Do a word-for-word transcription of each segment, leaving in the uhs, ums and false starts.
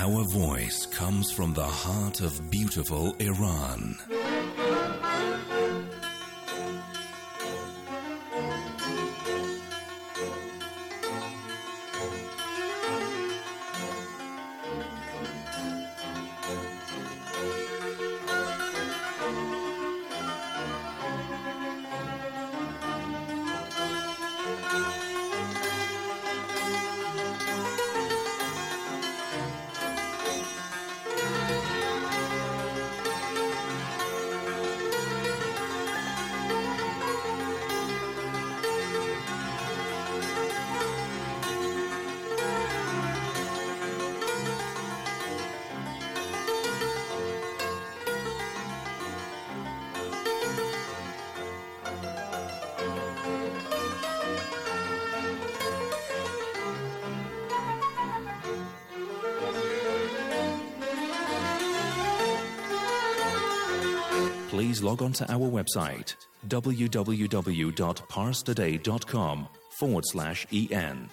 Our voice comes from the heart of beautiful Iran. Please log on to our website, www.parstoday.com forward slash en.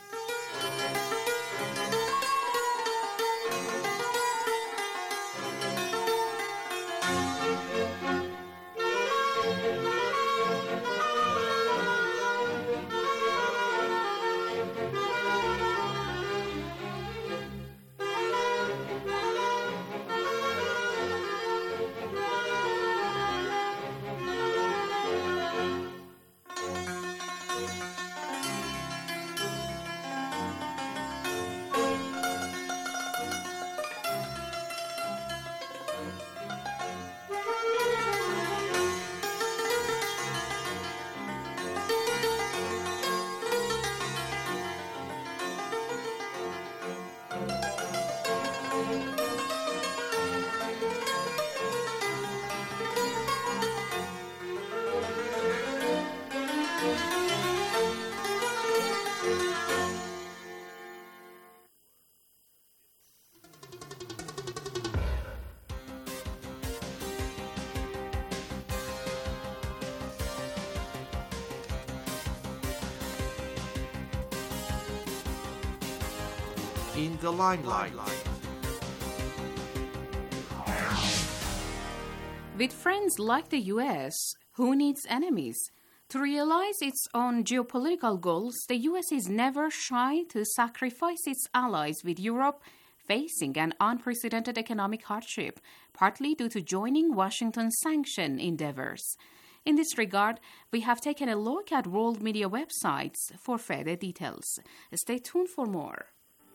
In the limelight. With friends like the U S, who needs enemies? To realize its own geopolitical goals, the U S is never shy to sacrifice its allies, with Europe facing an unprecedented economic hardship, partly due to joining Washington's sanction endeavors. In this regard, we have taken a look at world media websites for further details. Stay tuned for more.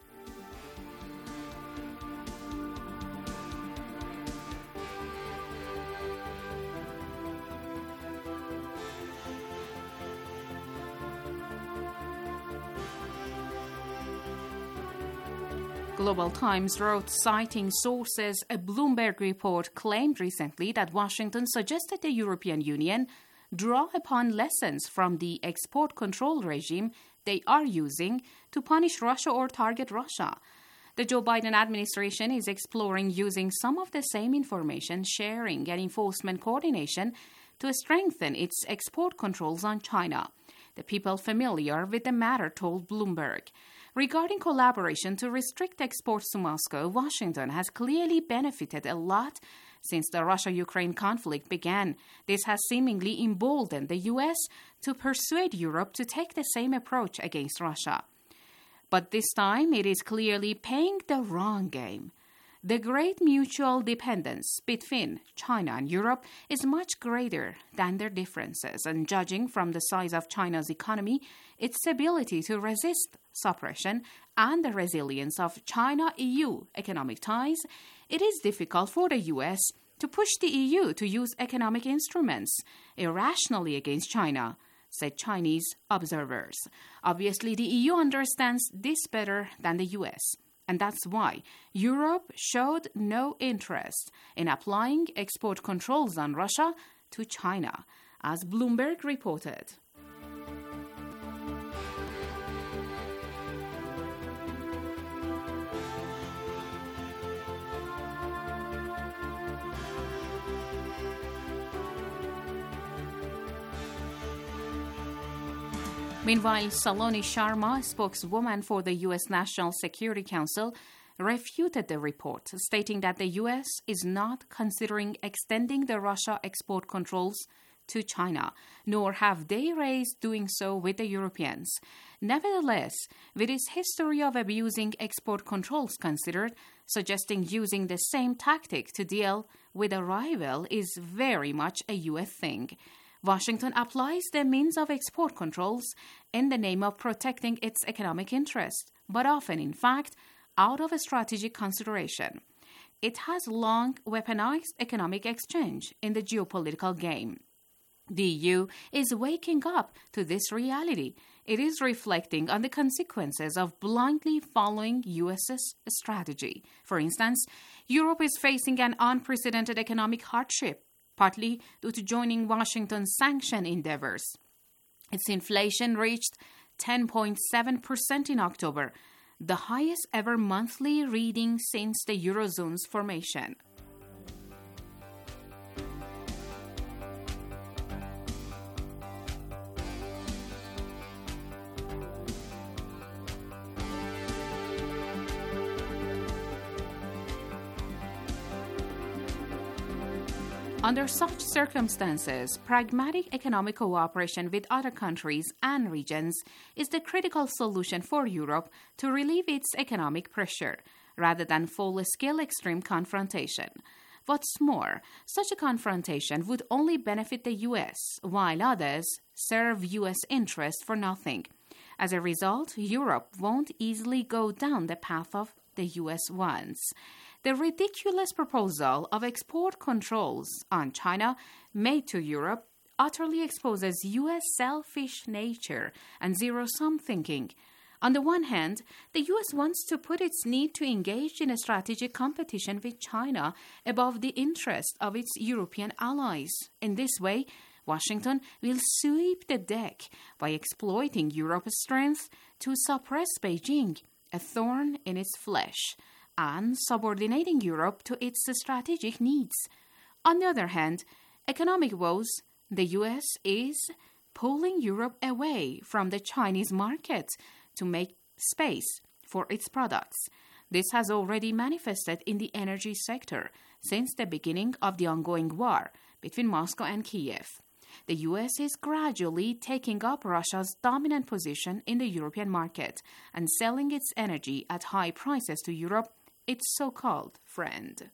Global Times wrote, citing sources, a Bloomberg report claimed recently that Washington suggested the European Union draw upon lessons from the export control regime they are using to punish Russia or target Russia. The Joe Biden administration is exploring using some of the same information sharing and enforcement coordination to strengthen its export controls on China. The people familiar with the matter told Bloomberg. Regarding collaboration to restrict exports to Moscow, Washington has clearly benefited a lot since the Russia-Ukraine conflict began. This has seemingly emboldened the U S to persuade Europe to take the same approach against Russia. But this time, it is clearly playing the wrong game. The great mutual dependence between China and Europe is much greater than their differences, and judging from the size of China's economy, its ability to resist suppression, and the resilience of China-E U economic ties, it is difficult for the U S to push the E U to use economic instruments irrationally against China, said Chinese observers. Obviously, the E U understands this better than the U S, and that's why Europe showed no interest in applying export controls on Russia to China, as Bloomberg reported. Meanwhile, Saloni Sharma, spokeswoman for the U S National Security Council, refuted the report, stating that the U S is not considering extending the Russia export controls to China, nor have they raised doing so with the Europeans. Nevertheless, with its history of abusing export controls considered, suggesting using the same tactic to deal with a rival is very much a U S thing. Washington applies the means of export controls in the name of protecting its economic interest, but often, in fact, out of a strategic consideration. It has long weaponized economic exchange in the geopolitical game. The E U is waking up to this reality. It is reflecting on the consequences of blindly following U S's strategy. For instance, Europe is facing an unprecedented economic hardship, partly due to joining Washington's sanction endeavors. Its inflation reached ten point seven percent in October, the highest ever monthly reading since the Eurozone's formation. Under such circumstances, pragmatic economic cooperation with other countries and regions is the critical solution for Europe to relieve its economic pressure, rather than full-scale extreme confrontation. What's more, such a confrontation would only benefit the U S, while others serve U S interests for nothing. As a result, Europe won't easily go down the path of the U S wants. The ridiculous proposal of export controls on China made to Europe utterly exposes U S selfish nature and zero-sum thinking. On the one hand, the U S wants to put its need to engage in a strategic competition with China above the interest of its European allies. In this way, Washington will sweep the deck by exploiting Europe's strength to suppress Beijing, a thorn in its flesh, and subordinating Europe to its strategic needs. On the other hand, economic woes, the U S is pulling Europe away from the Chinese market to make space for its products. This has already manifested in the energy sector since the beginning of the ongoing war between Moscow and Kiev. The U S is gradually taking up Russia's dominant position in the European market and selling its energy at high prices to Europe, its so-called friend.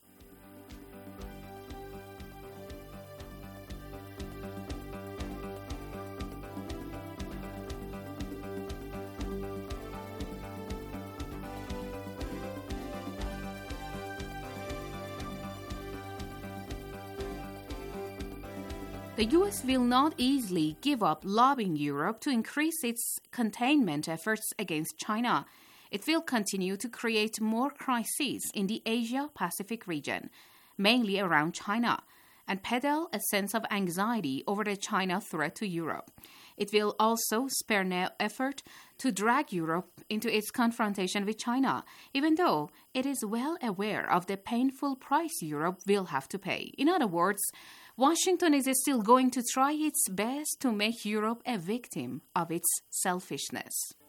The U S will not easily give up lobbying Europe to increase its containment efforts against China. It will continue to create more crises in the Asia-Pacific region, mainly around China, and peddle a sense of anxiety over the China threat to Europe. It will also spare no effort to drag Europe into its confrontation with China, even though it is well aware of the painful price Europe will have to pay. In other words, Washington is still going to try its best to make Europe a victim of its selfishness.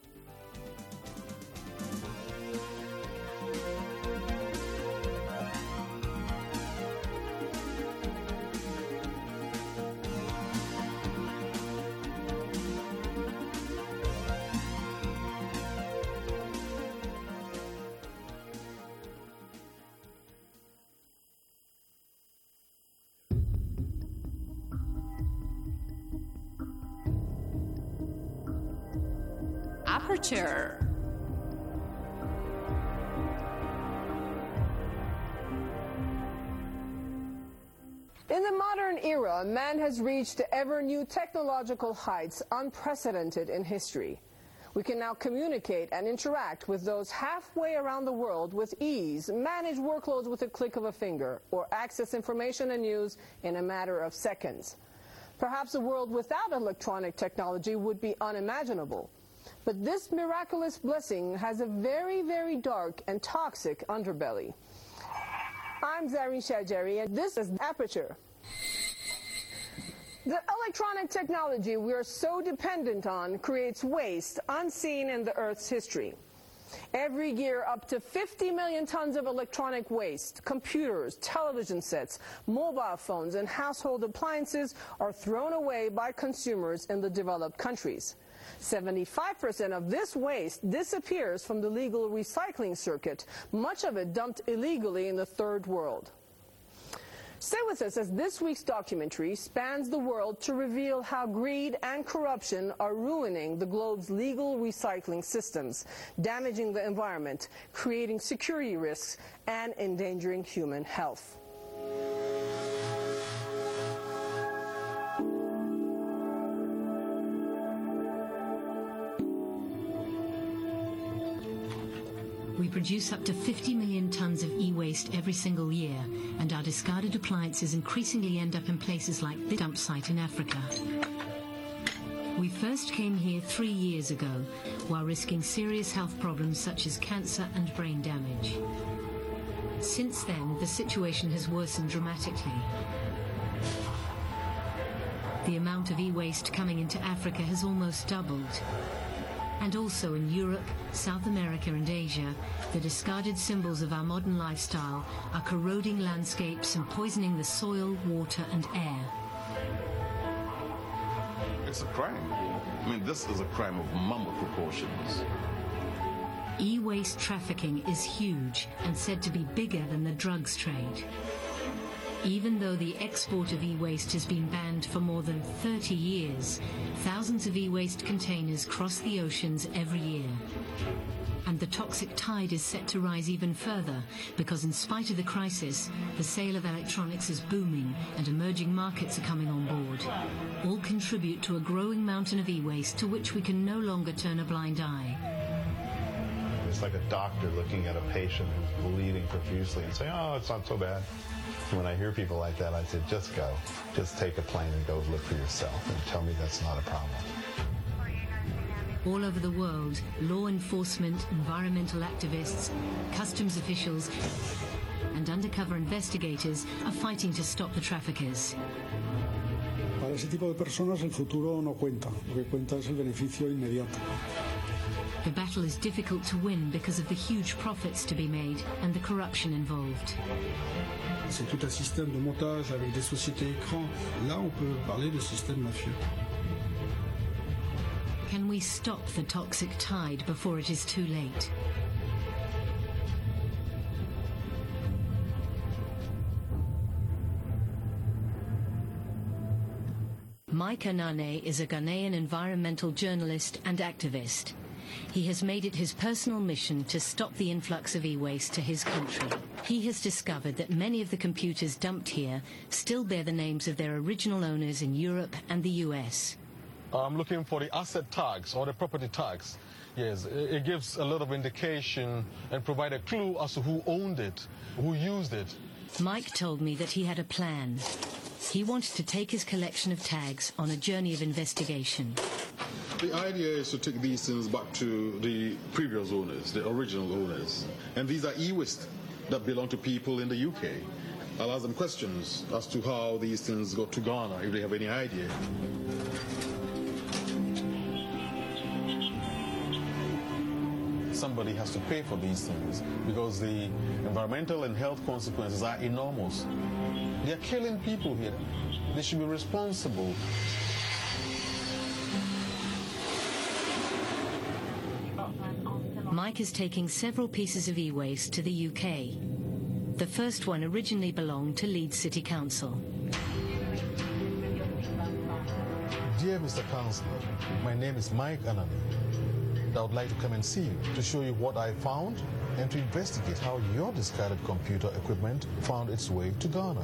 Aperture. In the modern era, man has reached ever new technological heights unprecedented in history. We can now communicate and interact with those halfway around the world with ease, manage workloads with a click of a finger, or access information and news in a matter of seconds. Perhaps a world without electronic technology would be unimaginable. But this miraculous blessing has a very, very dark and toxic underbelly. I'm Zareen Shajeri, and this is Aperture. The electronic technology we are so dependent on creates waste unseen in the Earth's history. Every year, up to fifty million tons of electronic waste, computers, television sets, mobile phones, and household appliances are thrown away by consumers in the developed countries. seventy-five percent of this waste disappears from the legal recycling circuit, much of it dumped illegally in the third world. Stay with us as this week's documentary spans the world to reveal how greed and corruption are ruining the globe's legal recycling systems, damaging the environment, creating security risks, and endangering human health. We produce up to fifty million tons of e-waste every single year, and our discarded appliances increasingly end up in places like the dump site in Africa. We first came here three years ago, while risking serious health problems such as cancer and brain damage. Since then, the situation has worsened dramatically. The amount of e-waste coming into Africa has almost doubled. And also in Europe, South America and Asia, the discarded symbols of our modern lifestyle are corroding landscapes and poisoning the soil, water and air. It's a crime. I mean, this is a crime of mammoth proportions. E-waste trafficking is huge and said to be bigger than the drugs trade. Even though the export of e-waste has been banned for more than thirty years, thousands of e-waste containers cross the oceans every year. And the toxic tide is set to rise even further because in spite of the crisis, the sale of electronics is booming and emerging markets are coming on board. All contribute to a growing mountain of e-waste to which we can no longer turn a blind eye. It's like a doctor looking at a patient who's bleeding profusely and saying, oh, it's not so bad. When I hear people like that, I say, just go. Just take a plane and go look for yourself and tell me that's not a problem. All over the world, law enforcement, environmental activists, customs officials, and undercover investigators are fighting to stop the traffickers. Para ese tipo de personas el futuro no cuenta. Lo que cuenta es el beneficio inmediato. The battle is difficult to win because of the huge profits to be made and the corruption involved. C'est tout un système de montage avec des sociétés écrans. Là, on peut parler de système mafieux. Can we stop the toxic tide before it is too late? Mike Anane is a Ghanaian environmental journalist and activist. He has made it his personal mission to stop the influx of e-waste to his country. He has discovered that many of the computers dumped here still bear the names of their original owners in Europe and the U S. I'm looking for the asset tags or the property tags. Yes, it gives a lot of indication and provide a clue as to who owned it, who used it. Mike told me that he had a plan. He wanted to take his collection of tags on a journey of investigation. The idea is to take these things back to the previous owners, the original owners. And these are e-waste that belong to people in the U K. I'll ask them questions as to how these things got to Ghana, if they have any idea. Somebody has to pay for these things because the environmental and health consequences are enormous. They are killing people here. They should be responsible. Mike is taking several pieces of e-waste to the U K. The first one originally belonged to Leeds City Council. Dear Mister Councillor, my name is Mike Anane. I would like to come and see you to show you what I found and to investigate how your discarded computer equipment found its way to Ghana.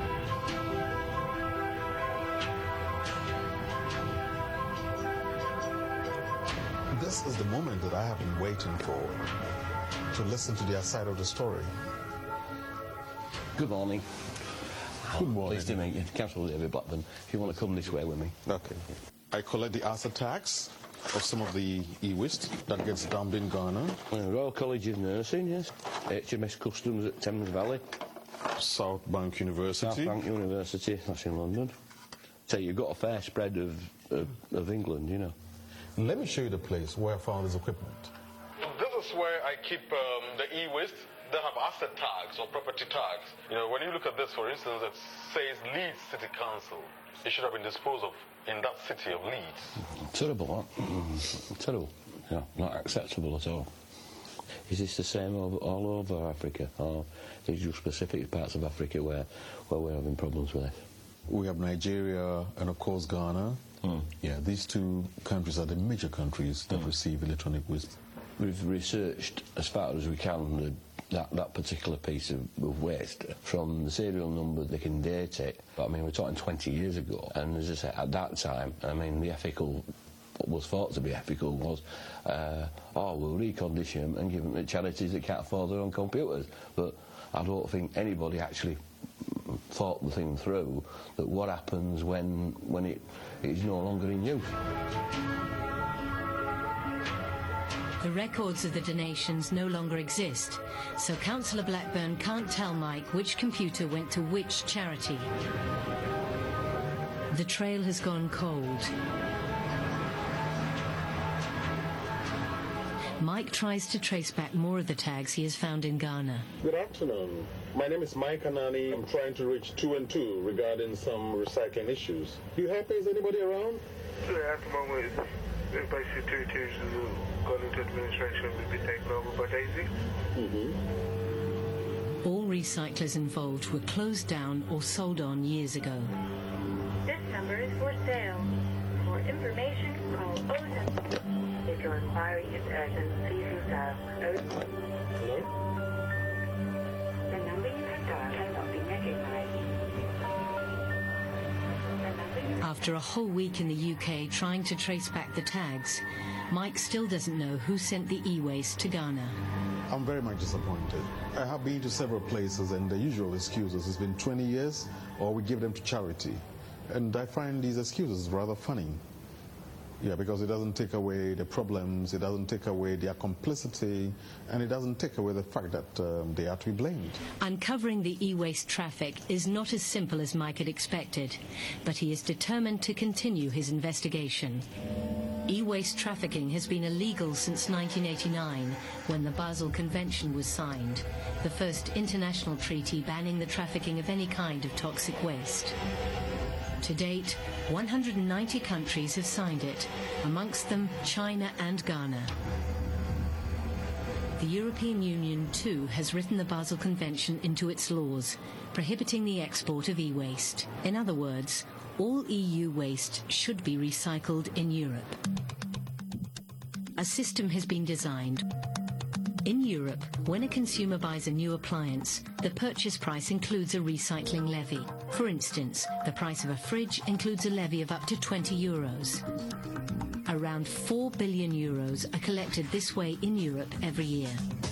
This is the moment that I have been waiting for, to listen to their side of the story. Good morning. Good morning. Pleased to meet you. Councillor David Blackburn. If you want to come this way with me. Okay. I collect the asset tax of some of the e-waste that gets dumped in Ghana. Uh, Royal College of Nursing, yes. H M S Customs at Thames Valley. South Bank University. South Bank University, that's in London. So you've got a fair spread of, of, of England, you know. Let me show you the place where I found this equipment. This where I keep um, the e-waste, they have asset tags or property tags. You know, when you look at this, for instance, it says Leeds City Council. It should have been disposed of in that city of Leeds. Terrible, that. Mm, terrible. Yeah, not acceptable at all. Is this the same over, all over Africa, or is it just specific parts of Africa where, where we're having problems with it? We have Nigeria and, of course, Ghana. Mm. Yeah, these two countries are the major countries that mm. receive electronic waste. We've researched as far as we can the, that, that particular piece of, of waste. From the serial number, they can date it. But, I mean, we're talking twenty years ago. And as I say, at that time, I mean, the ethical, what was thought to be ethical was, uh, oh, we'll recondition them and give them to charities that can't afford their own computers. But I don't think anybody actually thought the thing through, that what happens when, when it is no longer in use. The records of the donations no longer exist, so Councillor Blackburn can't tell Mike which computer went to which charity. The trail has gone cold. Mike tries to trace back more of the tags he has found in Ghana. Good afternoon. My name is Mike Anani. I'm trying to reach two and two regarding some recycling issues. Do you happen? Is anybody around? Yeah, at the moment, basically two twos have gone into administration and will be taken over by Daisy. Mm-hmm. All recyclers involved were closed down or sold on years ago. This number is for sale. For information, call oh seven. If your inquiry is urgent, please use dial oh. Hello? The number you have dialed has not been recognized. After a whole week in the U K trying to trace back the tags, Mike still doesn't know who sent the e-waste to Ghana. I'm very much disappointed. I have been to several places and the usual excuses has been twenty years or we give them to charity. And I find these excuses rather funny. Yeah, because it doesn't take away the problems, it doesn't take away their complicity, and it doesn't take away the fact that um, they are to be blamed. Uncovering the e-waste traffic is not as simple as Mike had expected, but he is determined to continue his investigation. E-waste trafficking has been illegal since nineteen eighty-nine, when the Basel Convention was signed, the first international treaty banning the trafficking of any kind of toxic waste. To date, one hundred ninety countries have signed it, amongst them China and Ghana. The European Union, too, has written the Basel Convention into its laws, prohibiting the export of e-waste. In other words, all E U waste should be recycled in Europe. A system has been designed. In Europe, when a consumer buys a new appliance, the purchase price includes a recycling levy. For instance, the price of a fridge includes a levy of up to twenty euros. Around four billion euros are collected this way in Europe every year.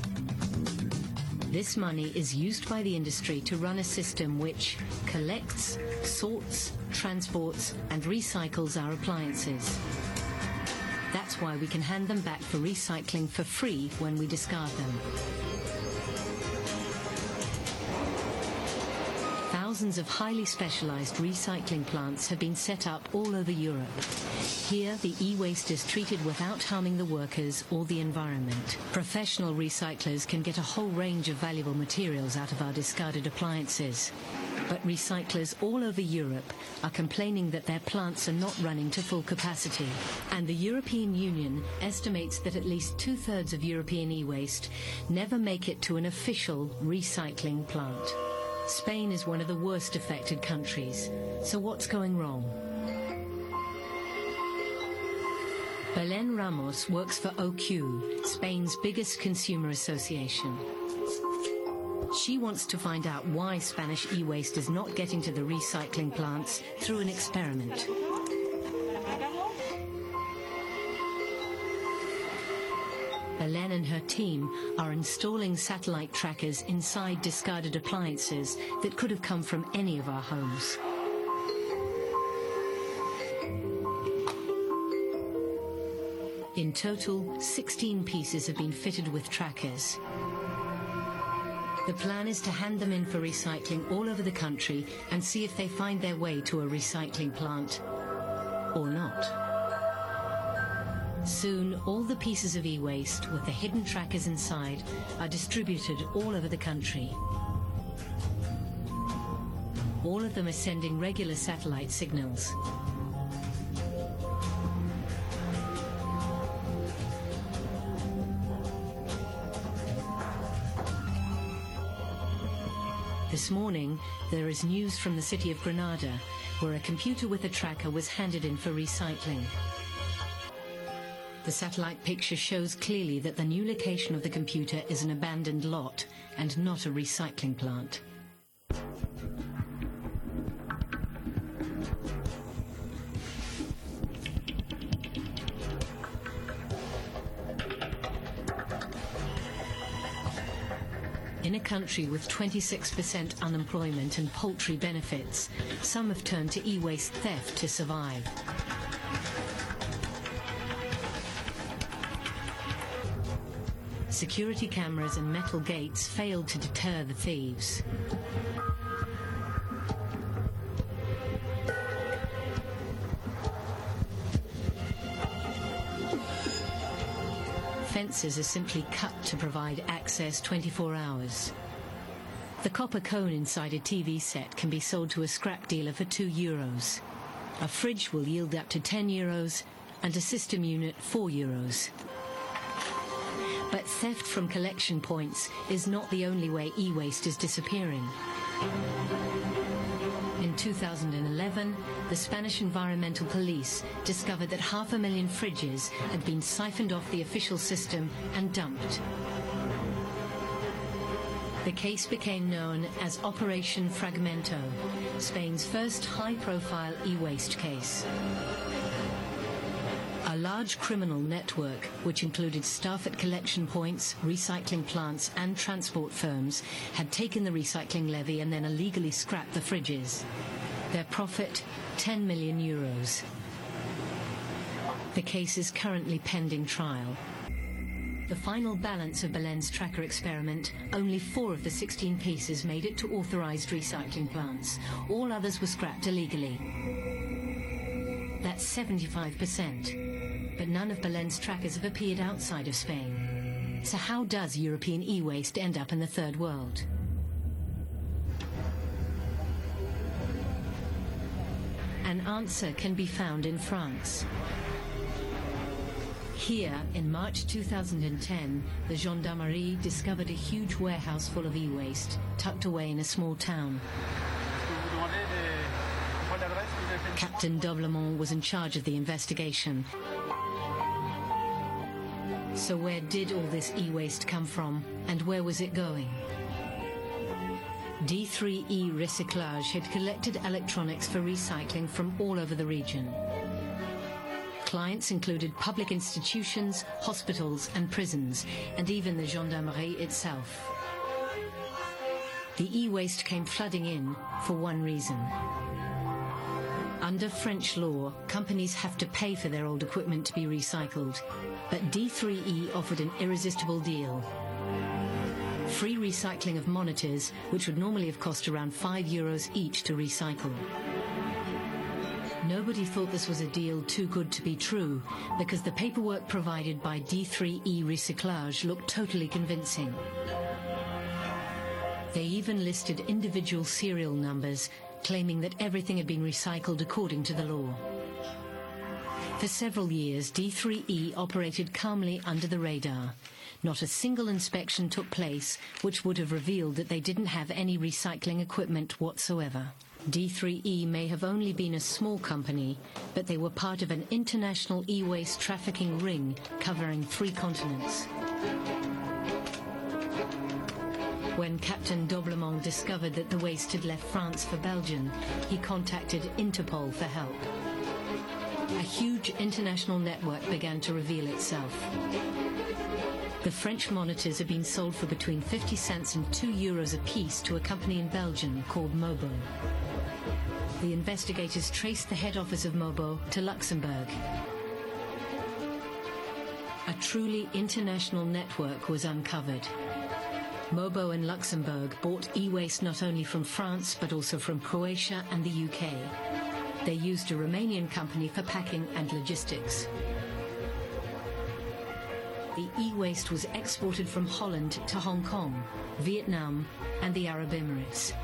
This money is used by the industry to run a system which collects, sorts, transports, and recycles our appliances. That's why we can hand them back for recycling for free when we discard them. Thousands of highly specialized recycling plants have been set up all over Europe. Here, the e-waste is treated without harming the workers or the environment. Professional recyclers can get a whole range of valuable materials out of our discarded appliances. But recyclers all over Europe are complaining that their plants are not running to full capacity. And the European Union estimates that at least two-thirds of European e-waste never make it to an official recycling plant. Spain is one of the worst affected countries. So what's going wrong? Belén Ramos works for O Q, Spain's biggest consumer association. She wants to find out why Spanish e-waste is not getting to the recycling plants through an experiment. Belén and her team are installing satellite trackers inside discarded appliances that could have come from any of our homes. In total, sixteen pieces have been fitted with trackers. The plan is to hand them in for recycling all over the country and see if they find their way to a recycling plant or not. Soon, all the pieces of e-waste with the hidden trackers inside are distributed all over the country. All of them are sending regular satellite signals. This morning, there is news from the city of Granada, where a computer with a tracker was handed in for recycling. The satellite picture shows clearly that the new location of the computer is an abandoned lot and not a recycling plant. In a country with twenty-six percent unemployment and paltry benefits, some have turned to e-waste theft to survive. Security cameras and metal gates failed to deter the thieves. Fences are simply cut to provide access twenty-four hours. The copper cone inside a T V set can be sold to a scrap dealer for two euros. A fridge will yield up to ten euros and a system unit four euros. But theft from collection points is not the only way e-waste is disappearing. In two thousand eleven, the Spanish Environmental Police discovered that half a million fridges had been siphoned off the official system and dumped. The case became known as Operation Fragmento, Spain's first high-profile e-waste case. A large criminal network, which included staff at collection points, recycling plants and transport firms, had taken the recycling levy and then illegally scrapped the fridges. Their profit, ten million euros. The case is currently pending trial. The final balance of Belén's tracker experiment, only four of the sixteen pieces made it to authorized recycling plants. All others were scrapped illegally. That's seventy-five percent. But none of Belén's trackers have appeared outside of Spain. So how does European e-waste end up in the third world? An answer can be found in France. Here, in March two thousand ten, the Gendarmerie discovered a huge warehouse full of e-waste, tucked away in a small town. Captain Doblemont was in charge of the investigation. So where did all this e-waste come from, and where was it going? D three E Recyclage had collected electronics for recycling from all over the region. Clients included public institutions, hospitals and prisons, and even the Gendarmerie itself. The e-waste came flooding in for one reason. Under French law, companies have to pay for their old equipment to be recycled, but D three E offered an irresistible deal. Free recycling of monitors, which would normally have cost around five euros each to recycle. Nobody thought this was a deal too good to be true, because the paperwork provided by D three E Recyclage looked totally convincing. They even listed individual serial numbers, claiming that everything had been recycled according to the law. For several years, D three E operated calmly under the radar. Not a single inspection took place, which would have revealed that they didn't have any recycling equipment whatsoever. D three E may have only been a small company, but they were part of an international e-waste trafficking ring covering three continents. When Captain Doblemont discovered that the waste had left France for Belgium, he contacted Interpol for help. A huge international network began to reveal itself. The French monitors have been sold for between fifty cents and two euros a piece to a company in Belgium called Mobo. The investigators traced the head office of Mobo to Luxembourg. A truly international network was uncovered. Mobo and Luxembourg bought e-waste not only from France but also from Croatia and the U K. They used a Romanian company for packing and logistics. the e-waste was exported from Holland to Hong Kong, Vietnam, and the Arab Emirates.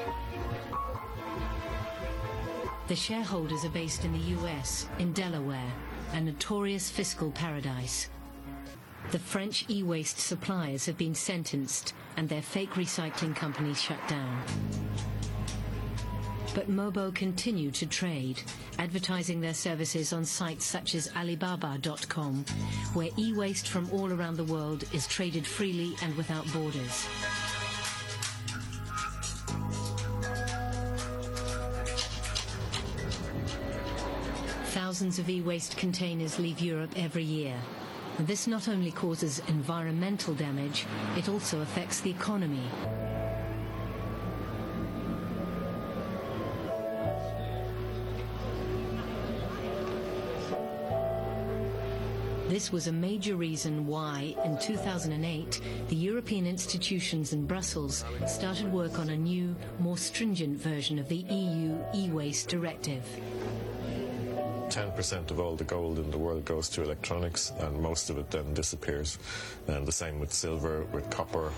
The shareholders are based in the U S, in Delaware, a notorious fiscal paradise. The French e-waste suppliers have been sentenced and their fake recycling companies shut down. But Mobo continue to trade, advertising their services on sites such as Alibaba dot com, where e-waste from all around the world is traded freely and without borders. Thousands of e-waste containers leave Europe every year. And this not only causes environmental damage, it also affects the economy. This was a major reason why, in two thousand eight, the European institutions in Brussels started work on a new, more stringent version of the E U e-waste directive. ten percent of all the gold in the world goes to electronics, and most of it then disappears. And the same with silver, with copper.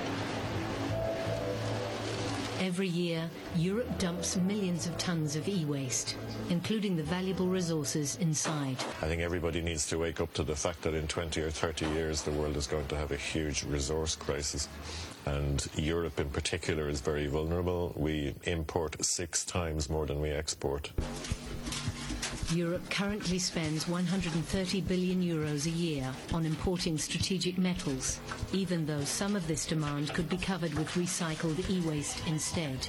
Every year, Europe dumps millions of tons of e-waste, including the valuable resources inside. I think everybody needs to wake up to the fact that in twenty or thirty years the world is going to have a huge resource crisis. And Europe in particular is very vulnerable. We import six times more than we export. Europe currently spends one hundred thirty billion euros a year on importing strategic metals, even though some of this demand could be covered with recycled e-waste instead.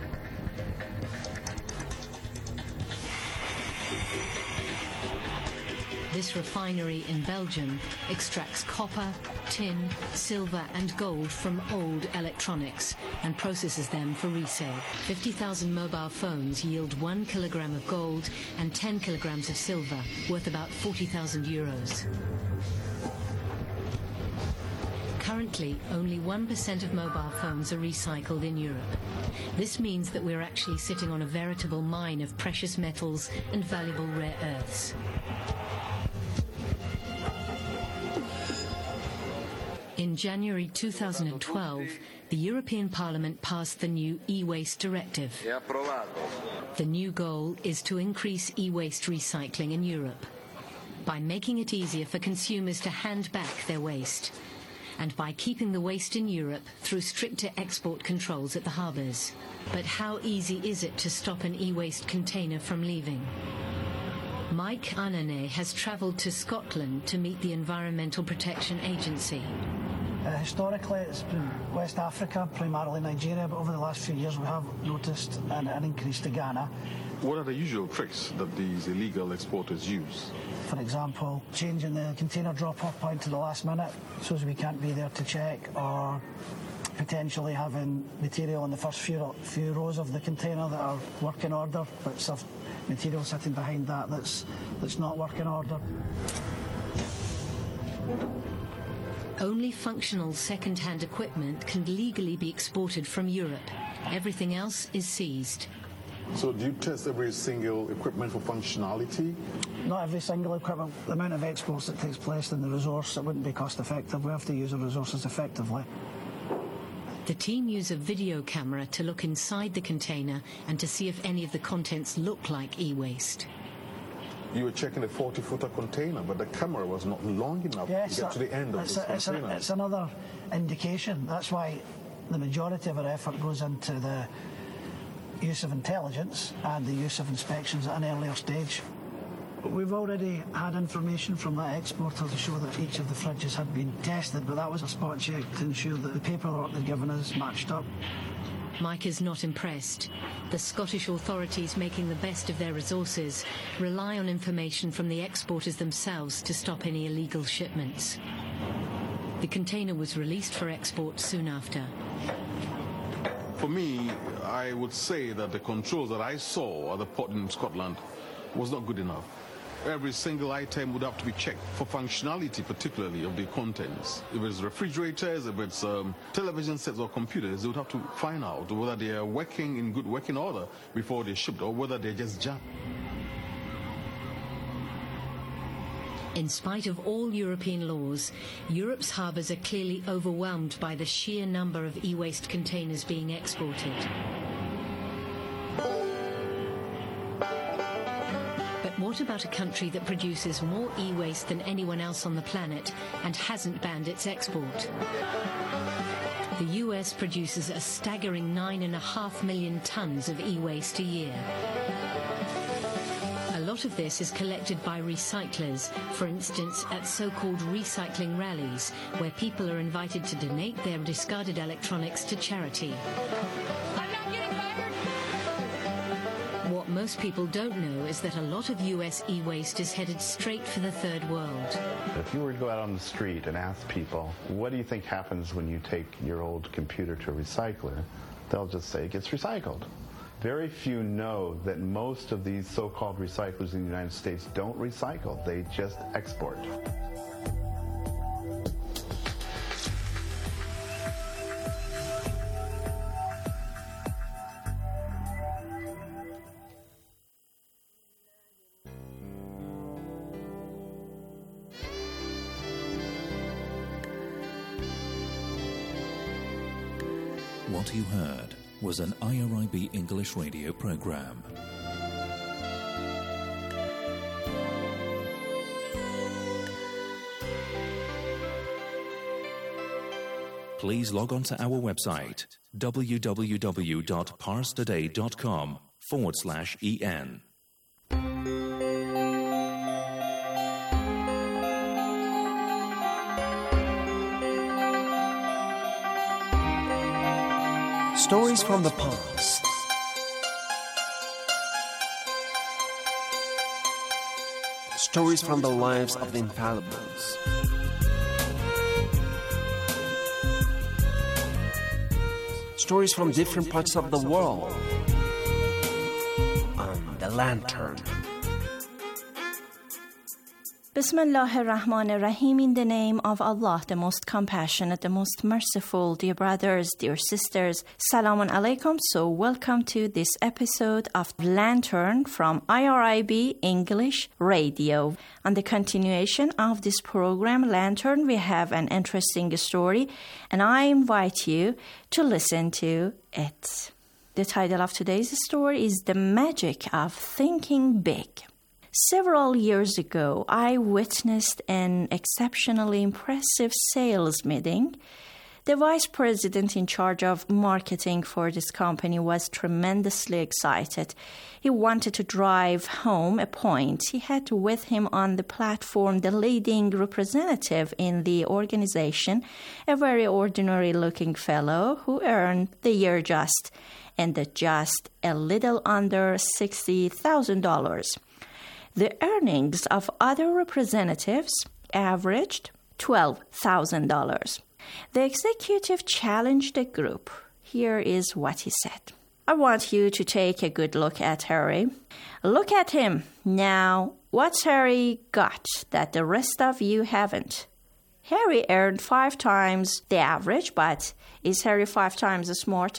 This refinery in Belgium extracts copper, tin, silver and gold from old electronics and processes them for resale. fifty thousand mobile phones yield one kilogram of gold and ten kilograms of silver, worth about forty thousand euros. Currently, only one percent of mobile phones are recycled in Europe. This means that we're actually sitting on a veritable mine of precious metals and valuable rare earths. In January two thousand twelve, the European Parliament passed the new e-waste directive. The new goal is to increase e-waste recycling in Europe by making it easier for consumers to hand back their waste, and by keeping the waste in Europe through stricter export controls at the harbours. But how easy is it to stop an e-waste container from leaving? Mike Anane has travelled to Scotland to meet the Environmental Protection Agency. Uh, historically, it's been West Africa, primarily Nigeria, but over the last few years we have noticed an, an increase to Ghana. What are the usual tricks that these illegal exporters use? For example, changing the container drop-off point to the last minute so as we can't be there to check, or potentially having material in the first few, few rows of the container that are working order, but some material sitting behind that that's, that's not working order. Only functional second-hand equipment can legally be exported from Europe. Everything else is seized. So do you test every single equipment for functionality? Not every single equipment. The amount of exports that takes place in the resource, it wouldn't be cost-effective. We have to use the resources effectively. The team use a video camera to look inside the container and to see if any of the contents look like e-waste. You were checking a forty-footer container, but the camera was not long enough yes, to get to the end of it's the a, it's container. A, it's another indication. That's why the majority of our effort goes into the use of intelligence and the use of inspections at an earlier stage. We've already had information from that exporter to show that each of the fridges had been tested, but that was a spot check to ensure that the paperwork they'd given us matched up. Mike is not impressed. The Scottish authorities, making the best of their resources, rely on information from the exporters themselves to stop any illegal shipments. The container was released for export soon after. For me, I would say that the controls that I saw at the port in Scotland was not good enough. Every single item would have to be checked for functionality, particularly of the contents. If it's refrigerators, if it's um, television sets or computers, they would have to find out whether they are working in good working order before they're shipped or whether they're just jammed. In spite of all European laws, Europe's harbours are clearly overwhelmed by the sheer number of e-waste containers being exported. But what about a country that produces more e-waste than anyone else on the planet and hasn't banned its export? The U S produces a staggering nine and a half million tonnes of e-waste a year. A lot of this is collected by recyclers, for instance at so-called recycling rallies, where people are invited to donate their discarded electronics to charity. I'm not getting fired! What most people don't know is that a lot of U S e-waste is headed straight for the third world. If you were to go out on the street and ask people, what do you think happens when you take your old computer to a recycler? They'll just say it gets recycled. Very few know that most of these so-called recyclers in the United States don't recycle, they just export. What you heard was an I R I B English radio program. Please log on to our website www.parstoday.com forward slash en. Stories from the past. Stories from the lives of the infallibles. Stories from different parts of the world. On the Lantern. Bismillah ar-Rahman ar-Rahim, in the name of Allah, the most compassionate, the most merciful. Dear brothers, dear sisters, Salamun Alaikum. So welcome to this episode of Lantern from I R I B English Radio. On the continuation of this program, Lantern, we have an interesting story, and I invite you to listen to it. The title of today's story is The Magic of Thinking Big. Several years ago, I witnessed an exceptionally impressive sales meeting. The vice president in charge of marketing for this company was tremendously excited. He wanted to drive home a point. He had with him on the platform the leading representative in the organization, a very ordinary-looking fellow who earned the year just and just a little under sixty thousand dollars. The earnings of other representatives averaged twelve thousand dollars. The executive challenged the group. Here is what he said. I want you to take a good look at Harry. Look at him. Now, what's Harry got that the rest of you haven't? Harry earned five times the average, but is Harry five times smarter?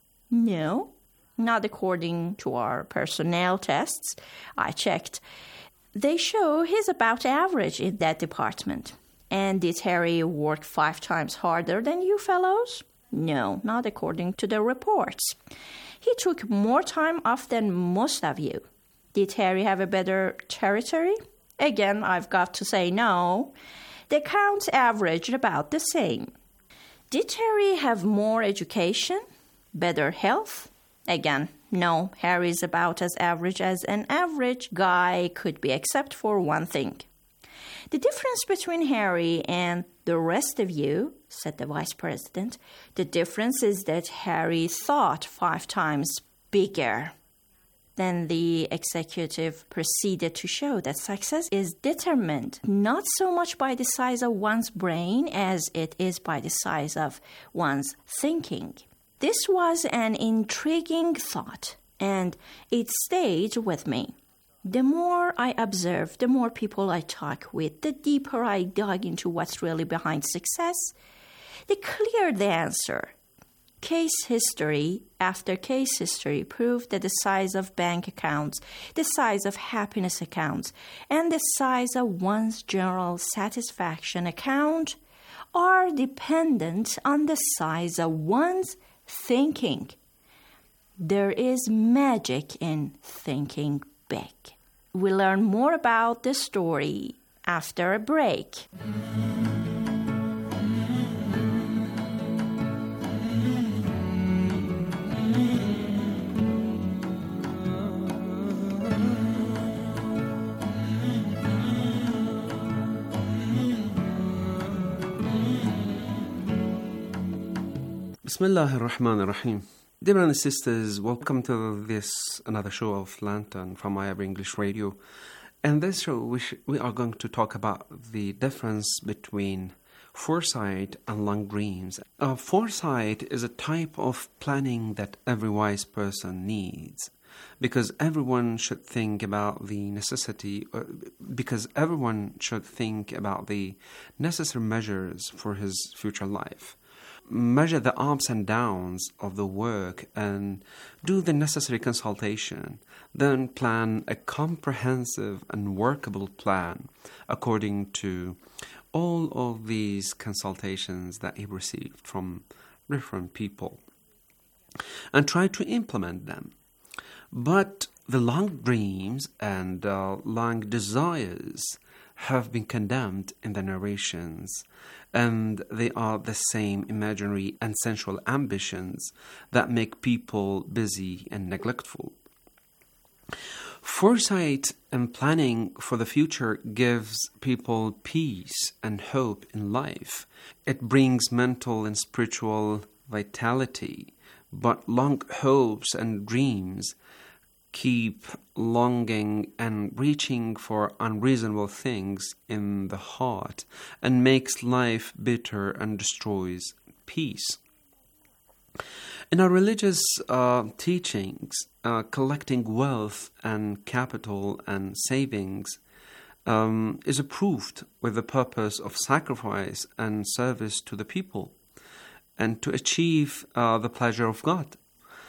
No. Not according to our personnel tests. I checked. They show he's about average in that department. And did Harry work five times harder than you fellows? No, not according to the reports. He took more time off than most of you. Did Harry have a better territory? Again, I've got to say no. The counts averaged about the same. Did Harry have more education? Better health? Again, no, Harry is about as average as an average guy could be, except for one thing. The difference between Harry and the rest of you, said the vice president, the difference is that Harry thought five times bigger. Then the executive proceeded to show that success is determined not so much by the size of one's brain as it is by the size of one's thinking. This was an intriguing thought, and it stayed with me. The more I observed, the more people I talk with, the deeper I dug into what's really behind success, the clearer the answer. Case history after case history proved that the size of bank accounts, the size of happiness accounts, and the size of one's general satisfaction account are dependent on the size of one's thinking. There is magic in thinking big. We'll learn more about this story after a break. Bismillah ar-Rahman ar-Rahim. Dear brothers and sisters, welcome to this another show of Lantern from I A B English Radio. In this show, we, sh- we are going to talk about the difference between foresight and long dreams. Uh, foresight is a type of planning that every wise person needs, because everyone should think about the necessity, uh, because everyone should think about the necessary measures for his future life. Measure the ups and downs of the work and do the necessary consultation, then plan a comprehensive and workable plan according to all of these consultations that he received from different people, and try to implement them. But the long dreams and uh, long desires have been condemned in the narrations, and they are the same imaginary and sensual ambitions that make people busy and neglectful. Foresight and planning for the future gives people peace and hope in life. It brings mental and spiritual vitality, but long hopes and dreams keep longing and reaching for unreasonable things in the heart and makes life bitter and destroys peace. In our religious uh, teachings, uh, collecting wealth and capital and savings um, is approved with the purpose of sacrifice and service to the people and to achieve uh, the pleasure of God,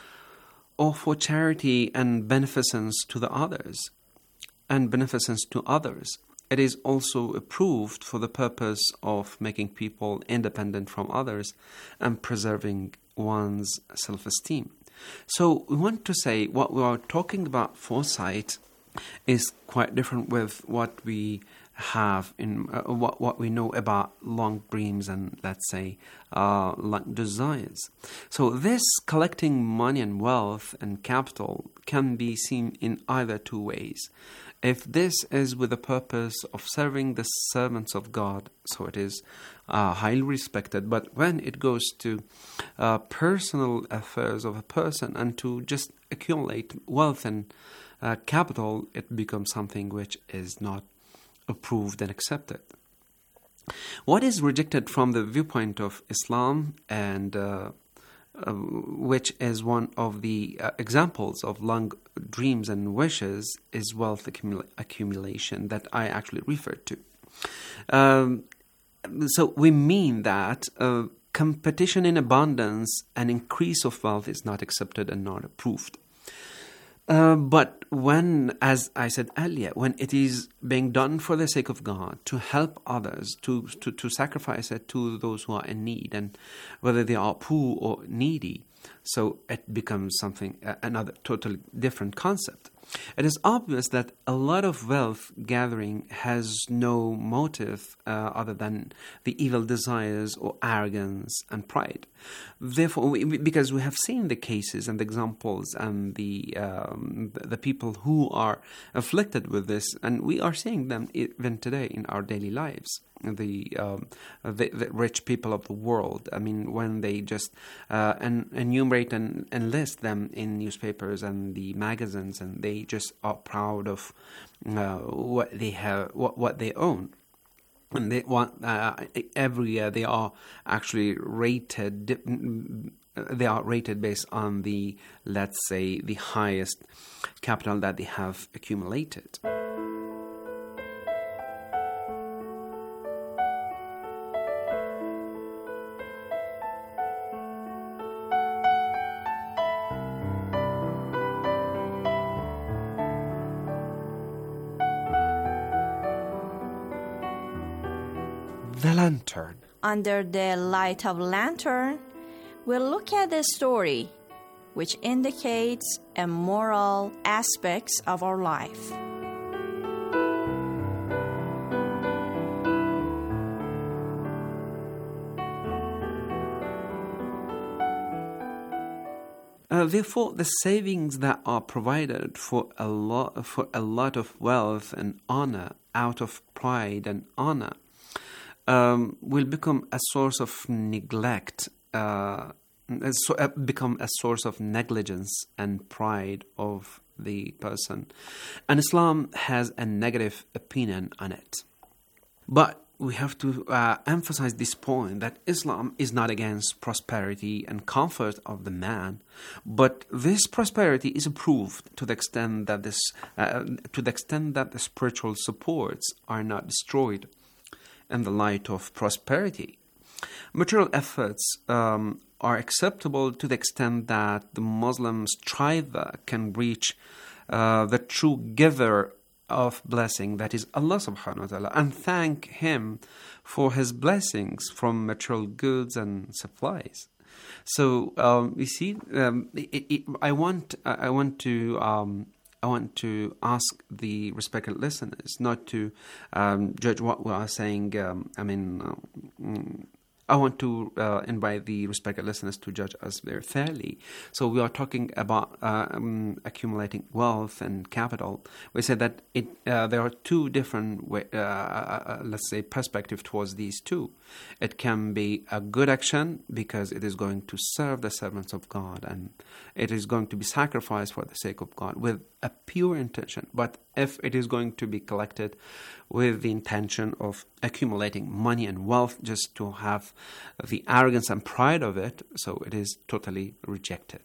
or for charity and beneficence to the others, and beneficence to others. It is also approved for the purpose of making people independent from others and preserving one's self-esteem. So we want to say what we are talking about foresight is quite different with what we have in uh, what what we know about long dreams and, let's say, uh, long desires. So this collecting money and wealth and capital can be seen in either two ways. If this is with the purpose of serving the servants of God, so it is uh, highly respected. But when it goes to uh, personal affairs of a person and to just accumulate wealth and uh, capital, it becomes something which is not approved and accepted. What is rejected from the viewpoint of Islam, and uh, uh, which is one of the uh, examples of long dreams and wishes, is wealth accumula- accumulation that I actually referred to. Um, so we mean that uh, competition in abundance and increase of wealth is not accepted and not approved. Uh, but when, as I said earlier, when it is being done for the sake of God, to help others, to, to, to sacrifice it to those who are in need, and whether they are poor or needy, so it becomes something, uh, another totally different concept. It is obvious that a lot of wealth gathering has no motive uh, other than the evil desires or arrogance and pride. Therefore, we, because we have seen the cases and the examples and the, um, the the people who are afflicted with this, and we are seeing them even today in our daily lives. The, um, the the rich people of the world. I mean, when they just uh, en- enumerate and enlist them in newspapers and the magazines, and they just are proud of uh, what they have, what what they own. And they want uh, every year they are actually rated. They are rated based on the, let's say, the highest capital that they have accumulated. The Lantern. Under the light of lantern, we'll look at the story which indicates immoral aspects of our life. Uh, therefore, the savings that are provided for a lot for a lot of wealth and honor out of pride and honor um, will become a source of neglect, uh, so, uh, become a source of negligence and pride of the person, and Islam has a negative opinion on it. But we have to uh, emphasize this point that Islam is not against prosperity and comfort of the man, but this prosperity is approved to the extent that this, uh, to the extent that the spiritual supports are not destroyed in the light of prosperity. Material efforts um, are acceptable to the extent that the Muslim striver can reach uh, the true giver of blessing, that is Allah subhanahu wa ta'ala, and thank Him for His blessings from material goods and supplies. So um, you see, um, it, it, I want I want to um, I want to ask the respected listeners not to um, judge what we are saying. Um, I mean. Um, I want to uh, invite the respected listeners to judge us very fairly. So we are talking about uh, um, accumulating wealth and capital. We said that it uh, there are two different, way, uh, uh, let's say, perspectives towards these two. It can be a good action because it is going to serve the servants of God and it is going to be sacrificed for the sake of God with a pure intention. But if it is going to be collected with the intention of accumulating money and wealth just to have the arrogance and pride of it, so it is totally rejected.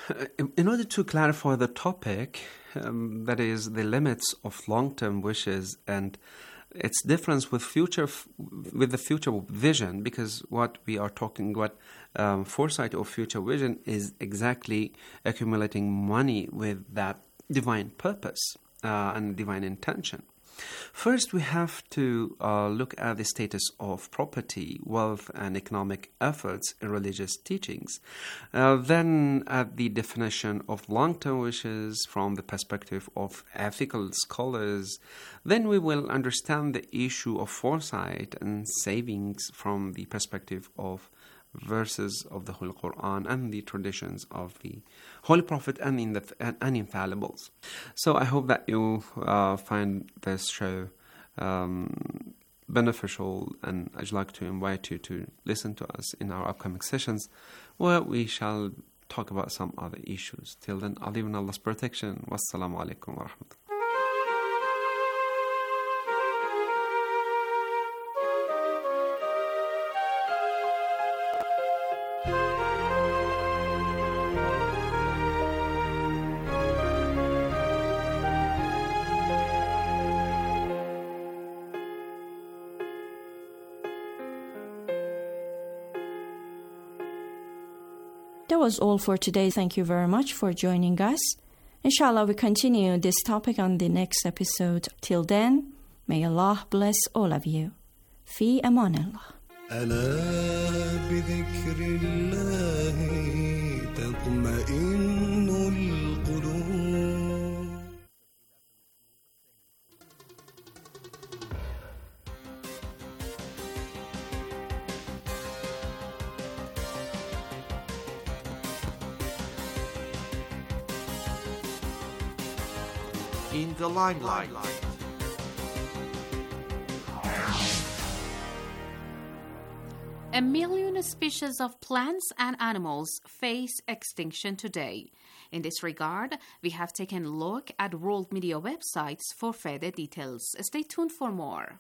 In order to clarify the topic, um, that is the limits of long-term wishes and its difference with future, with the future vision, because what we are talking about, um, foresight or future vision, is exactly accumulating money with that divine purpose uh, and divine intention. First, we have to uh, look at the status of property, wealth, and economic efforts in religious teachings. Uh, then, at the definition of long-term wishes from the perspective of ethical scholars. Then, we will understand the issue of foresight and savings from the perspective of verses of the Holy Quran and the traditions of the Holy Prophet and, in the, and, and infallibles. So I hope that you uh, find this show um, beneficial, and I'd like to invite you to listen to us in our upcoming sessions where we shall talk about some other issues. Till then, I'll leave in Allah's protection. Wassalamu alaikum wa rahmatullah. That was all for today. Thank you very much for joining us. Inshallah, we continue this topic on the next episode. Till then, may Allah bless all of you. Fi amanillah. ألا بذكر الله تطمئن القلوب. In the limelight. A million species of plants and animals face extinction today. In this regard, we have taken a look at world media websites for further details. Stay tuned for more.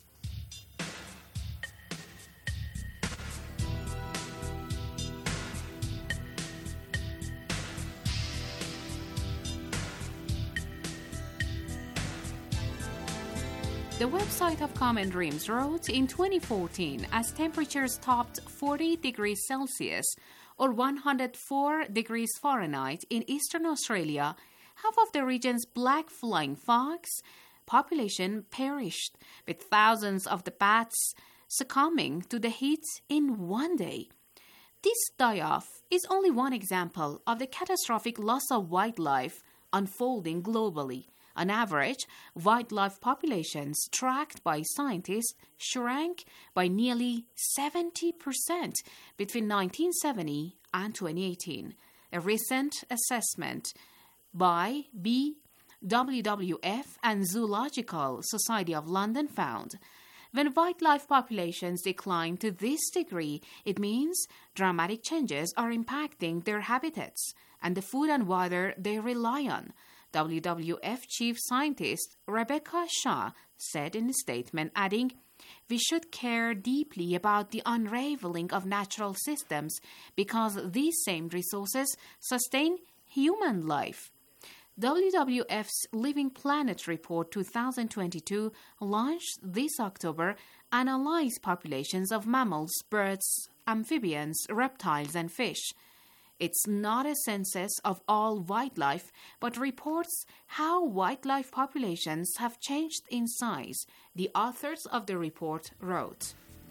The website of Common Dreams wrote in twenty fourteen, as temperatures topped forty degrees Celsius or one hundred four degrees Fahrenheit in eastern Australia, half of the region's black flying fox population perished, with thousands of the bats succumbing to the heat in one day. This die-off is only one example of the catastrophic loss of wildlife unfolding globally. On average, wildlife populations tracked by scientists shrank by nearly seventy percent between nineteen seventy and twenty eighteen. A recent assessment by B W W F and Zoological Society of London found when wildlife populations decline to this degree, it means dramatic changes are impacting their habitats and the food and water they rely on. W W F Chief Scientist Rebecca Shaw said in a statement, adding, "We should care deeply about the unraveling of natural systems because these same resources sustain human life." W W F's Living Planet Report twenty twenty-two, launched this October, analyzed populations of mammals, birds, amphibians, reptiles, and fish. It's not a census of all wildlife, but reports how wildlife populations have changed in size, the authors of the report wrote.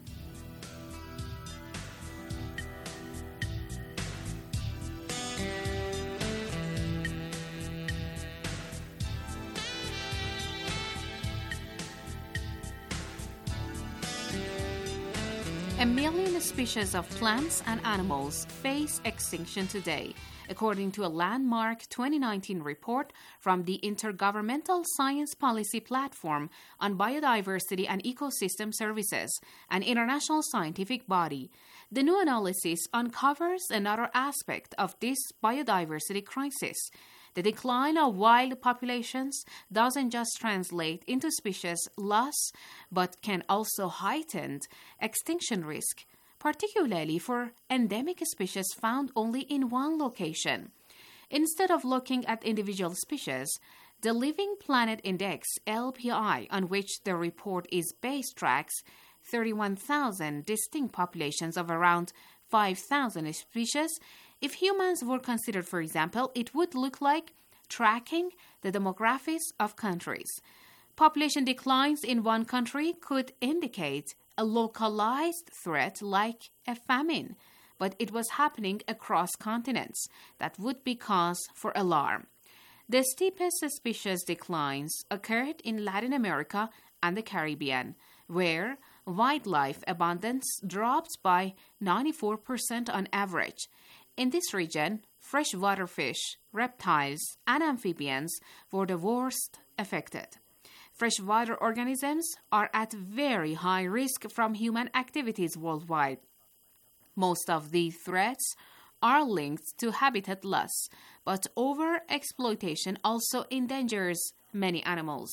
A million species of plants and animals face extinction today, according to a landmark twenty nineteen report from the Intergovernmental Science Policy Platform on Biodiversity and Ecosystem Services, an international scientific body. The new analysis uncovers another aspect of this biodiversity crisis. The decline of wild populations doesn't just translate into species loss, but can also heighten extinction risk, particularly for endemic species found only in one location. Instead of looking at individual species, the Living Planet Index, L P I, on which the report is based, tracks thirty-one thousand distinct populations of around five thousand species. If humans were considered, for example, it would look like tracking the demographics of countries. Population declines in one country could indicate a localized threat like a famine, but it was happening across continents. That would be cause for alarm. The steepest species declines occurred in Latin America and the Caribbean, where wildlife abundance dropped by ninety-four percent on average. In this region, freshwater fish, reptiles, and amphibians were the worst affected. Freshwater organisms are at very high risk from human activities worldwide. Most of these threats are linked to habitat loss, but overexploitation also endangers many animals.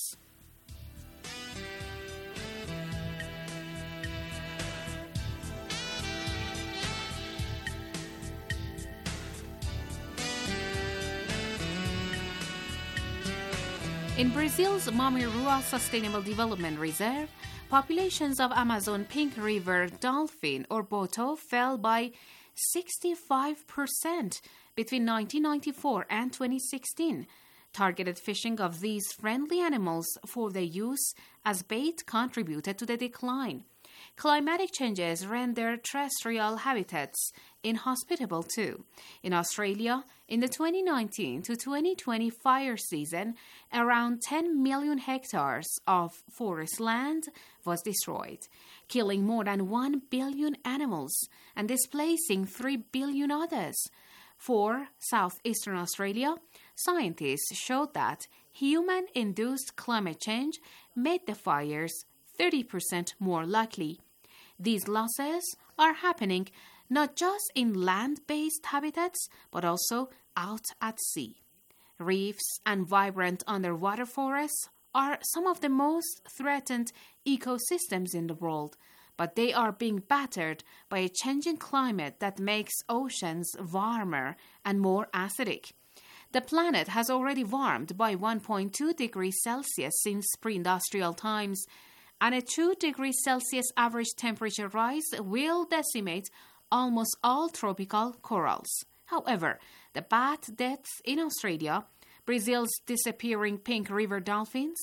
In Brazil's Mamirua Sustainable Development Reserve, populations of Amazon pink river dolphin, or boto, fell by sixty-five percent between nineteen ninety-four and twenty sixteen. Targeted fishing of these friendly animals for their use as bait contributed to the decline. Climatic changes render terrestrial habitats inhospitable too. In Australia, in the twenty nineteen to twenty twenty fire season, around ten million hectares of forest land was destroyed, killing more than one billion animals and displacing three billion others. For southeastern Australia, scientists showed that human-induced climate change made the fires thirty percent more likely. These losses are happening not just in land-based habitats, but also out at sea. Reefs and vibrant underwater forests are some of the most threatened ecosystems in the world, but they are being battered by a changing climate that makes oceans warmer and more acidic. The planet has already warmed by one point two degrees Celsius since pre-industrial times, and a two degrees Celsius average temperature rise will decimate almost all tropical corals. However, the bat deaths in Australia, Brazil's disappearing pink river dolphins,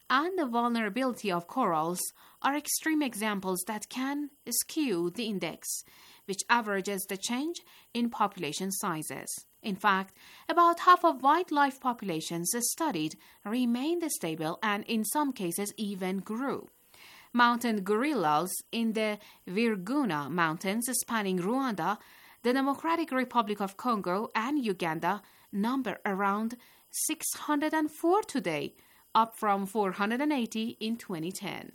and the vulnerability of corals are extreme examples that can skew the index, which averages the change in population sizes. In fact, about half of wildlife populations studied remained stable and in some cases even grew. Mountain gorillas in the Virguna Mountains spanning Rwanda, the Democratic Republic of Congo, and Uganda number around six hundred four today, up from four hundred eighty in twenty ten.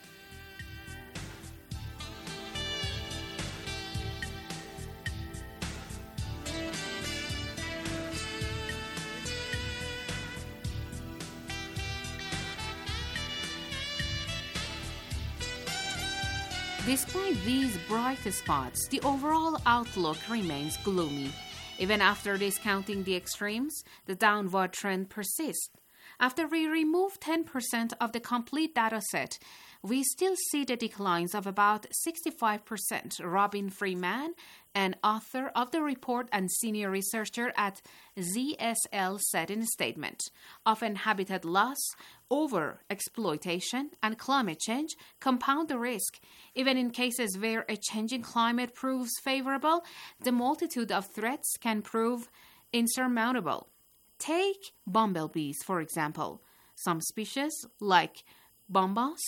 Despite these bright spots, the overall outlook remains gloomy. Even after discounting the extremes, the downward trend persists. After we remove ten percent of the complete data set, we still see the declines of about sixty-five percent. Robin Freeman, an author of the report and senior researcher at Z S L, said in a statement, often habitat loss, over-exploitation, and climate change compound the risk. Even in cases where a changing climate proves favorable, the multitude of threats can prove insurmountable. Take bumblebees, for example. Some species, like bombas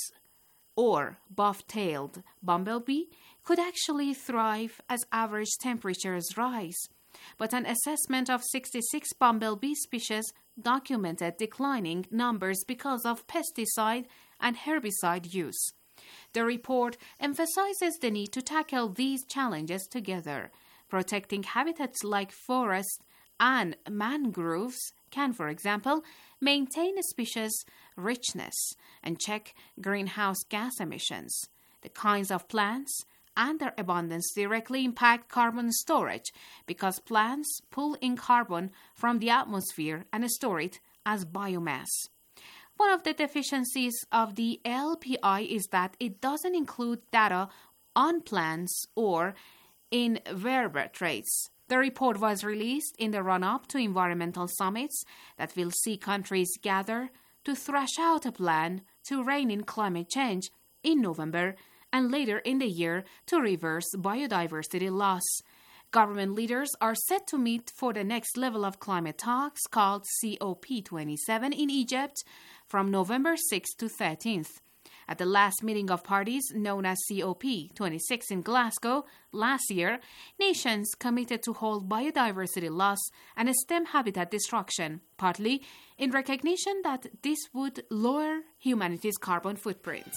or buff-tailed bumblebee, could actually thrive as average temperatures rise. But an assessment of sixty-six bumblebee species documented declining numbers because of pesticide and herbicide use. The report emphasizes the need to tackle these challenges together. Protecting habitats like forests and mangroves can, for example, maintain a species richness and check greenhouse gas emissions. The kinds of plants and their abundance directly impact carbon storage because plants pull in carbon from the atmosphere and store it as biomass. One of the deficiencies of the L P I is that it doesn't include data on plants or invertebrates. The report was released in the run-up to environmental summits that will see countries gather to thrash out a plan to rein in climate change in November and later in the year to reverse biodiversity loss. Government leaders are set to meet for the next level of climate talks called C O P twenty-seven in Egypt from November sixth to thirteenth. At the last meeting of parties, known as C O P twenty-six in Glasgow last year, nations committed to halt biodiversity loss and stem habitat destruction, partly in recognition that this would lower humanity's carbon footprint.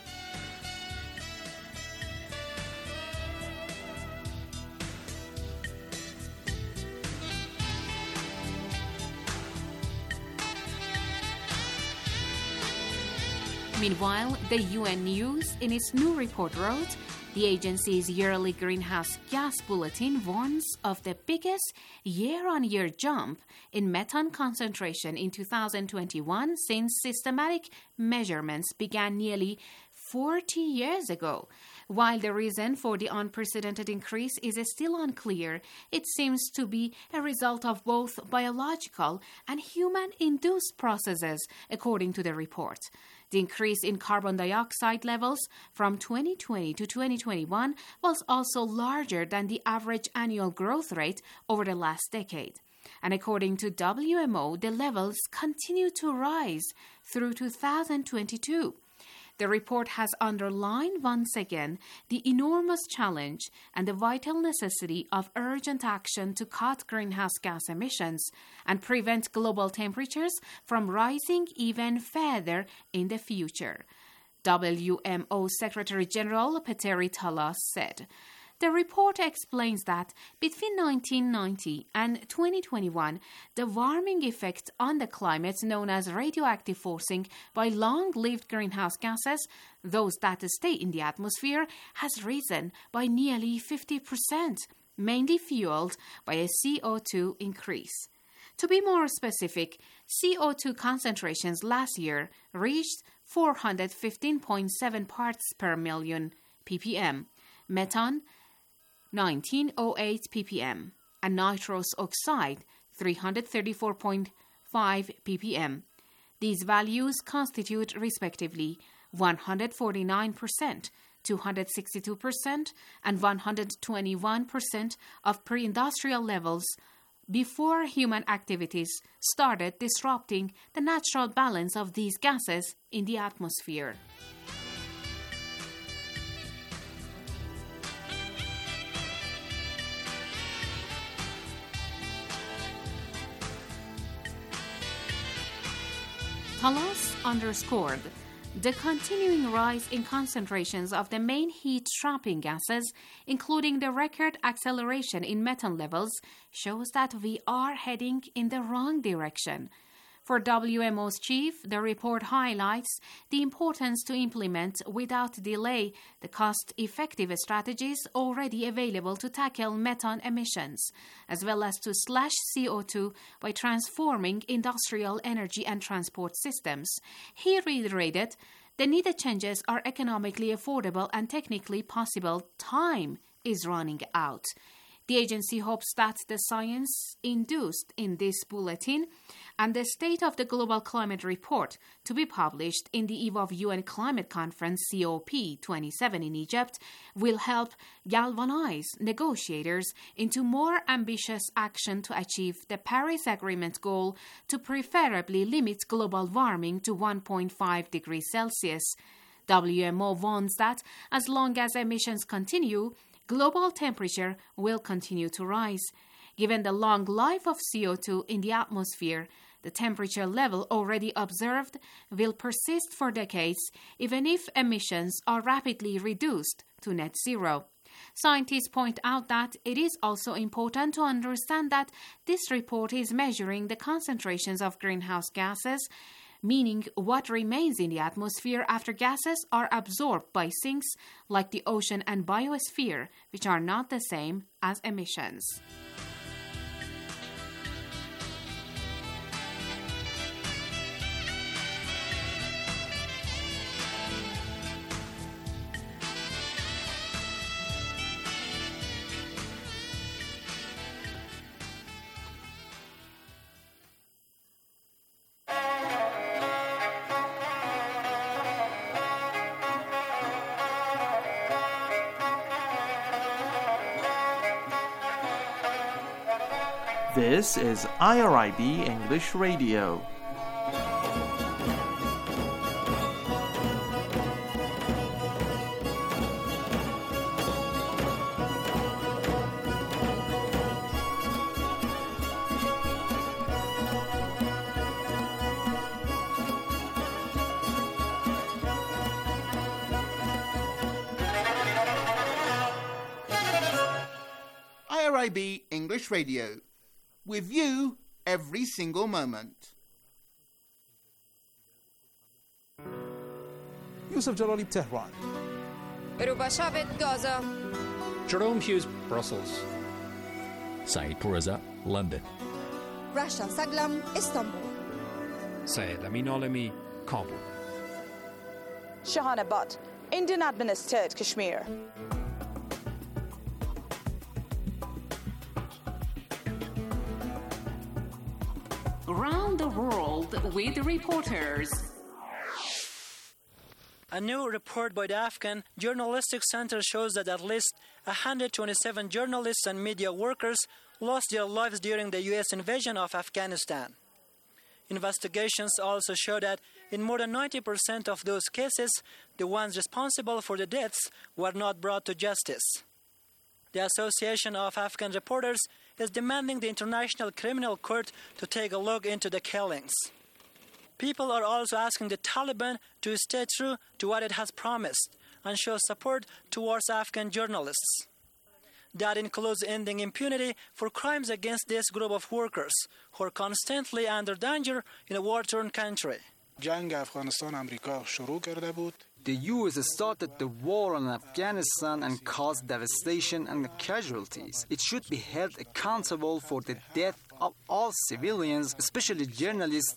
Meanwhile, the U N News, in its new report, wrote, the agency's yearly greenhouse gas bulletin warns of the biggest year-on-year jump in methane concentration in two thousand twenty-one since systematic measurements began nearly forty years ago. While the reason for the unprecedented increase is still unclear, it seems to be a result of both biological and human-induced processes, according to the report. The increase in carbon dioxide levels from twenty twenty to twenty twenty-one was also larger than the average annual growth rate over the last decade. And according to W M O, the levels continue to rise through two thousand twenty-two. The report has underlined once again the enormous challenge and the vital necessity of urgent action to cut greenhouse gas emissions and prevent global temperatures from rising even further in the future. W M O Secretary General Petteri Talas said. The report explains that between nineteen ninety and twenty twenty-one, the warming effect on the climate known as radioactive forcing by long-lived greenhouse gases, those that stay in the atmosphere, has risen by nearly fifty percent, mainly fueled by a C O two increase. To be more specific, C O two concentrations last year reached four hundred fifteen point seven parts per million ppm, methane nineteen oh eight ppm, and nitrous oxide three hundred thirty-four point five ppm. These values constitute respectively one hundred forty-nine percent, two hundred sixty-two percent, and one hundred twenty-one percent of pre-industrial levels before human activities started disrupting the natural balance of these gases in the atmosphere. Talas underscored the continuing rise in concentrations of the main heat-trapping gases, including the record acceleration in methane levels, shows that we are heading in the wrong direction. For W M O's chief, the report highlights the importance to implement without delay the cost-effective strategies already available to tackle methane emissions, as well as to slash C O two by transforming industrial energy and transport systems. He reiterated the needed changes are economically affordable and technically possible. Time is running out. The agency hopes that the science induced in this bulletin and the State of the Global Climate Report, to be published in the eve of U N Climate Conference C O P twenty-seven in Egypt, will help galvanize negotiators into more ambitious action to achieve the Paris Agreement goal to preferably limit global warming to one point five degrees Celsius. W M O warns that as long as emissions continue, global temperature will continue to rise. Given the long life of C O two in the atmosphere, the temperature level already observed will persist for decades, even if emissions are rapidly reduced to net zero. Scientists point out that it is also important to understand that this report is measuring the concentrations of greenhouse gases, meaning what remains in the atmosphere after gases are absorbed by sinks like the ocean and biosphere, which are not the same as emissions. This is I R I B English Radio. I R I B English Radio. With you every single moment. Yusuf Jalali, Tehran. Ruba Shavit, Gaza. Jerome Hughes, Brussels. Saeed Pourreza, London. Rasha Saglam, Istanbul. Saeed Amin Alami, Kabul. Shahana Butt, Indian administered Kashmir. Around the world with reporters. A new report by the Afghan Journalistic Center shows that at least one hundred twenty-seven journalists and media workers lost their lives during the U S invasion of Afghanistan. Investigations also show that in more than ninety percent of those cases, the ones responsible for the deaths were not brought to justice. The Association of Afghan Reporters is demanding the International Criminal Court to take a look into the killings. People are also asking the Taliban to stay true to what it has promised and show support towards Afghan journalists. That includes ending impunity for crimes against this group of workers who are constantly under danger in a war-torn country. جنگ افغانستان آمریکا شروع کرده بود. The U S started the war on Afghanistan and caused devastation and casualties. It should be held accountable for the death of all civilians, especially journalists